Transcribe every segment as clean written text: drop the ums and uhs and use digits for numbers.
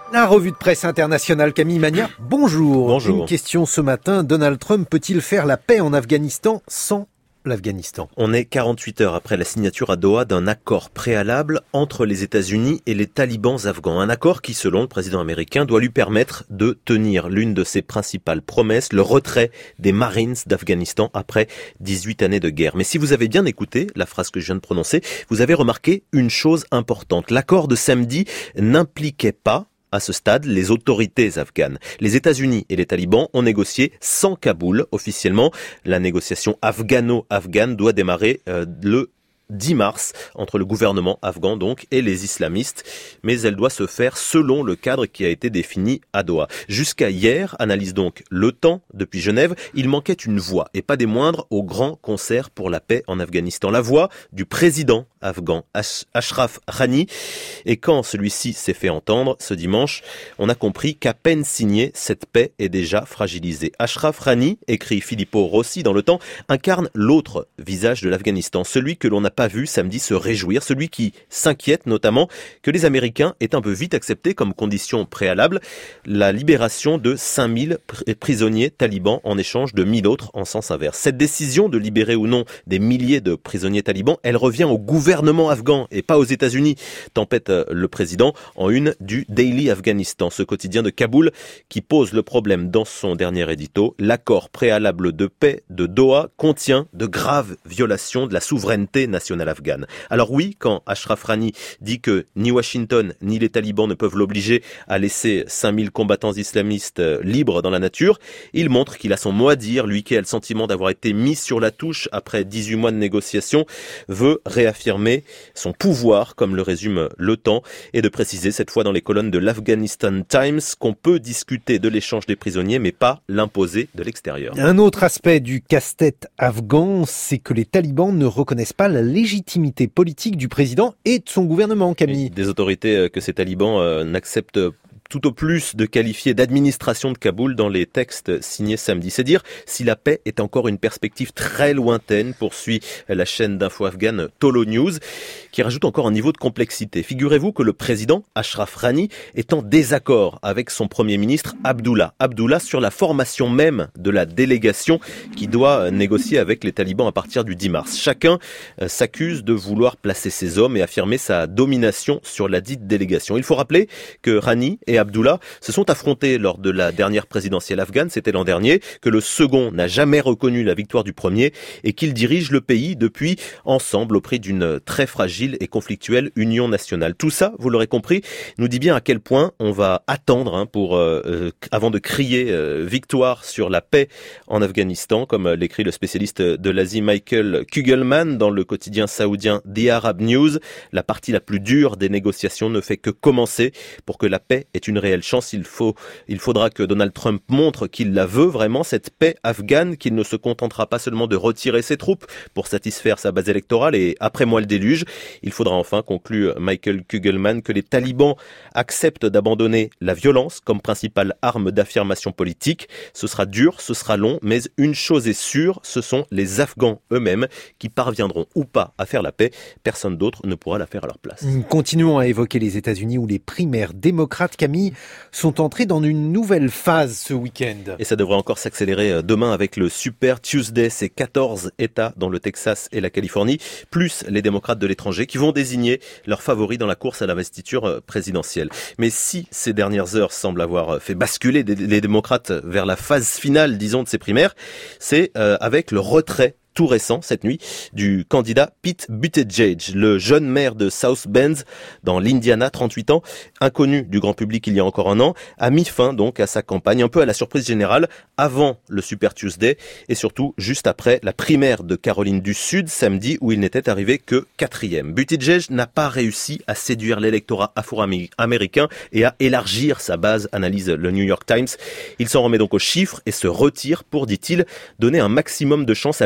La revue de presse internationale, Camille Magna, bonjour. Bonjour. Une question ce matin, Donald Trump peut-il faire la paix en Afghanistan sans l'Afghanistan? On est 48 heures après la signature à Doha d'un accord préalable entre les États-Unis et les talibans afghans. Un accord qui, selon le président américain, doit lui permettre de tenir l'une de ses principales promesses, le retrait des Marines d'Afghanistan après 18 années de guerre. Mais si vous avez bien écouté la phrase que je viens de prononcer, vous avez remarqué une chose importante. L'accord de samedi n'impliquait pas à ce stade, les autorités afghanes. Les États-Unis et les talibans ont négocié sans Kaboul. Officiellement, la négociation afghano-afghane doit démarrer le 10 mars entre le gouvernement afghan donc et les islamistes, mais elle doit se faire selon le cadre qui a été défini à Doha. Jusqu'à hier, analyse donc Le Temps depuis Genève, il manquait une voix et pas des moindres au grand concert pour la paix en Afghanistan. La voix du président afghan Ashraf Ghani. Et quand celui-ci s'est fait entendre ce dimanche, on a compris qu'à peine signée, cette paix est déjà fragilisée. Ashraf Ghani, écrit Filippo Rossi dans Le Temps, incarne l'autre visage de l'Afghanistan, celui que l'on n'a pas vu samedi se réjouir, celui qui s'inquiète notamment que les Américains aient un peu vite accepté comme condition préalable la libération de 5000 prisonniers talibans en échange de 1000 autres en sens inverse. Cette décision de libérer ou non des milliers de prisonniers talibans, elle revient au gouvernement afghan et pas aux États-Unis, tempête le président en une du Daily Afghanistan, ce quotidien de Kaboul qui pose le problème dans son dernier édito. L'accord préalable de paix de Doha contient de graves violations de la souveraineté nationale afghane. Alors oui, quand Ashraf Ghani dit que ni Washington ni les talibans ne peuvent l'obliger à laisser 5000 combattants islamistes libres dans la nature, il montre qu'il a son mot à dire, lui qui a le sentiment d'avoir été mis sur la touche après 18 mois de négociations, veut réaffirmer son pouvoir, comme le résume Le Temps, et de préciser cette fois dans les colonnes de l'Afghanistan Times qu'on peut discuter de l'échange des prisonniers mais pas l'imposer de l'extérieur. Un autre aspect du casse-tête afghan, c'est que les talibans ne reconnaissent pas la légitimité politique du président et de son gouvernement, Camille. Des autorités que ces talibans n'acceptent tout au plus de qualifier d'administration de Kaboul dans les textes signés samedi. C'est dire si la paix est encore une perspective très lointaine, poursuit la chaîne d'info afghane Tolo News, qui rajoute encore un niveau de complexité. Figurez-vous que le président Ashraf Ghani est en désaccord avec son premier ministre Abdullah sur la formation même de la délégation qui doit négocier avec les talibans à partir du 10 mars. Chacun s'accuse de vouloir placer ses hommes et affirmer sa domination sur la dite délégation. Il faut rappeler que Ghani et Abdullah se sont affrontés lors de la dernière présidentielle afghane, c'était l'an dernier, que le second n'a jamais reconnu la victoire du premier et qu'ils dirigent le pays depuis ensemble au prix d'une très fragile et conflictuelle union nationale. Tout ça, vous l'aurez compris, nous dit bien à quel point on va attendre avant de crier victoire sur la paix en Afghanistan, comme l'écrit le spécialiste de l'Asie Michael Kugelman dans le quotidien saoudien The Arab News. La partie la plus dure des négociations ne fait que commencer. Pour que la paix ait une réelle chance, il faudra que Donald Trump montre qu'il la veut vraiment, cette paix afghane, qu'il ne se contentera pas seulement de retirer ses troupes pour satisfaire sa base électorale et après moi le déluge. Il faudra enfin, conclut Michael Kugelman, que les talibans acceptent d'abandonner la violence comme principale arme d'affirmation politique. Ce sera dur, ce sera long, mais une chose est sûre, ce sont les Afghans eux-mêmes qui parviendront ou pas à faire la paix. Personne d'autre ne pourra la faire à leur place. Continuons à évoquer les États-Unis où les primaires démocrates, Camille, sont entrés dans une nouvelle phase ce week-end. Et ça devrait encore s'accélérer demain avec le Super Tuesday. C'est 14 États dans le Texas et la Californie, plus les démocrates de l'étranger qui vont désigner leurs favoris dans la course à l'investiture présidentielle. Mais si ces dernières heures semblent avoir fait basculer les démocrates vers la phase finale, disons, de ces primaires, c'est avec le retrait tout récent, cette nuit, du candidat Pete Buttigieg, le jeune maire de South Bend, dans l'Indiana, 38 ans, inconnu du grand public il y a encore un an, a mis fin donc à sa campagne, un peu à la surprise générale, avant le Super Tuesday, et surtout juste après la primaire de Caroline du Sud, samedi, où il n'était arrivé que 4e. Buttigieg n'a pas réussi à séduire l'électorat afro-américain et à élargir sa base, analyse le New York Times. Il s'en remet donc aux chiffres et se retire pour, dit-il, donner un maximum de chance à l'union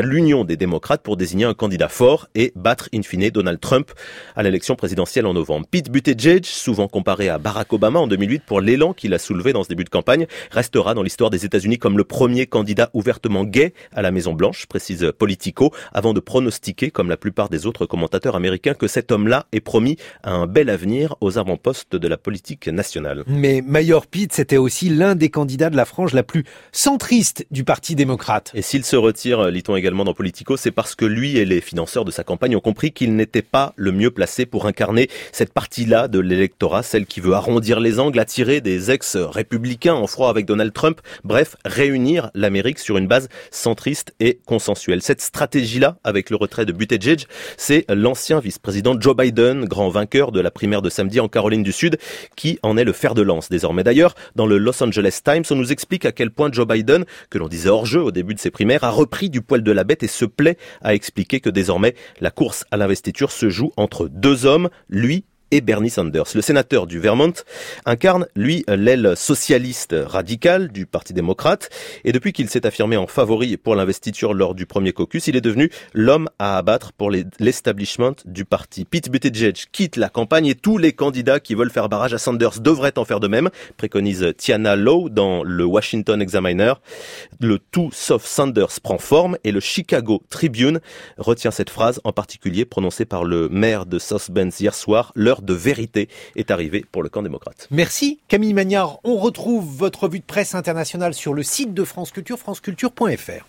l'union des démocrates pour désigner un candidat fort et battre in fine Donald Trump à l'élection présidentielle en novembre. Pete Buttigieg, souvent comparé à Barack Obama en 2008 pour l'élan qu'il a soulevé dans ce début de campagne, restera dans l'histoire des États-Unis comme le premier candidat ouvertement gay à la Maison-Blanche, précise Politico, avant de pronostiquer, comme la plupart des autres commentateurs américains, que cet homme-là est promis à un bel avenir aux avant-postes de la politique nationale. Mais Mayor Pete, c'était aussi l'un des candidats de la frange la plus centriste du Parti démocrate. Et s'il se retire, lit-on également dans Politico, c'est parce que lui et les financeurs de sa campagne ont compris qu'il n'était pas le mieux placé pour incarner cette partie-là de l'électorat, celle qui veut arrondir les angles, attirer des ex-républicains en froid avec Donald Trump, bref, réunir l'Amérique sur une base centriste et consensuelle. Cette stratégie-là, avec le retrait de Buttigieg, c'est l'ancien vice-président Joe Biden, grand vainqueur de la primaire de samedi en Caroline du Sud, qui en est le fer de lance désormais. D'ailleurs, dans le Los Angeles Times, on nous explique à quel point Joe Biden, que l'on disait hors jeu au début de ses primaires, a repris du poil de la bête et se plaît à expliquer que désormais, la course à l'investiture se joue entre deux hommes, lui et Bernie Sanders. Le sénateur du Vermont incarne, lui, l'aile socialiste radicale du Parti démocrate. Et depuis qu'il s'est affirmé en favori pour l'investiture lors du premier caucus, il est devenu l'homme à abattre pour l'establishment du parti. Pete Buttigieg quitte la campagne et tous les candidats qui veulent faire barrage à Sanders devraient en faire de même, préconise Tiana Lowe dans le Washington Examiner. Le tout sauf Sanders prend forme et le Chicago Tribune retient cette phrase en particulier prononcée par le maire de South Bend hier soir. L'heure de vérité est arrivée pour le camp démocrate. Merci Camille Magnard. On retrouve votre revue de presse internationale sur le site de France Culture, franceculture.fr.